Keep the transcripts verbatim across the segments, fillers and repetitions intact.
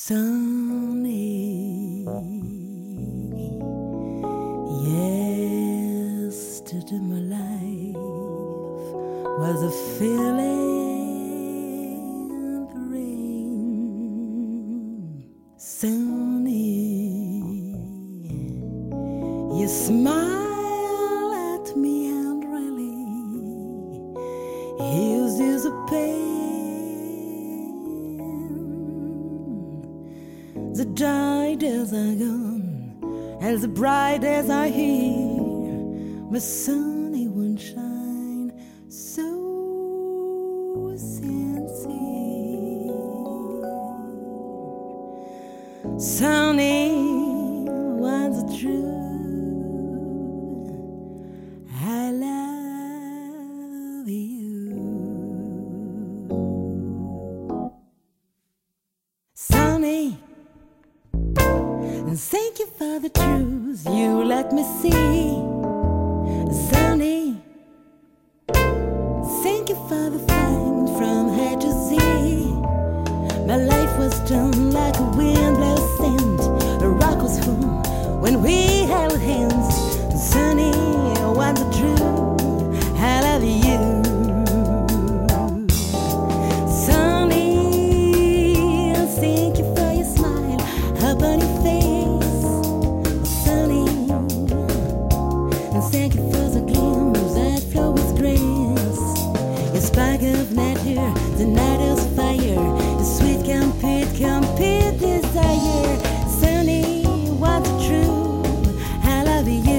Sunny, yesterday my life was a feeling the rain. Sunny, you smile at me and really eases the pain. The dark days are gone, as the bright days are here. My sunny one shine so sincere. Sunny one's the truth. I love you. Sunny, and thank you for the truth you let me see. Sunny, thank you for the find from A to Z. My life was done like a windblown sand. A rock was full when we held hands. Sunny, what's the truth? I love you. Sunny, thank you for your smile upon your face. Sunny, and thank you for the gleams that flow with grace. Your spark of nature, the night is fire. The sweet compete, compete desire. Sunny, what's true? I love you.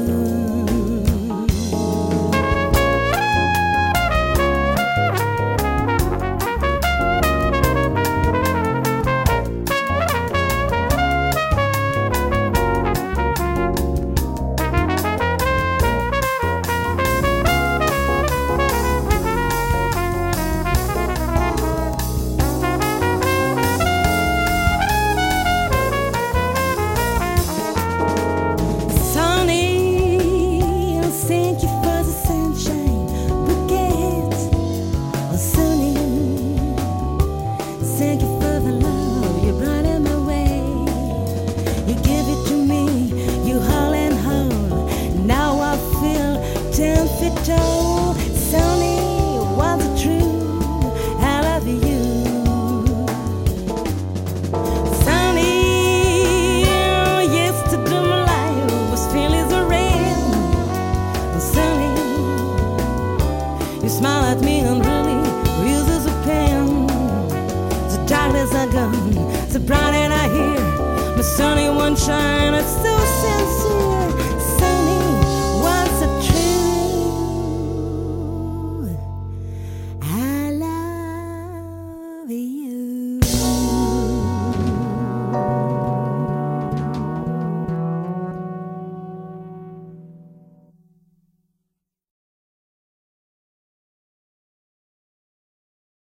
Thank you for the love you brought in my way. You give it to me, you whole and whole. Now I feel ten feet tall. Sunny, what's the truth? I love you. Sunny, yesterday my life was filled with rain. Sunny, you smile at me and really uses a pen. Darkness are gone, so bright and I hear my sunny one shine. It's so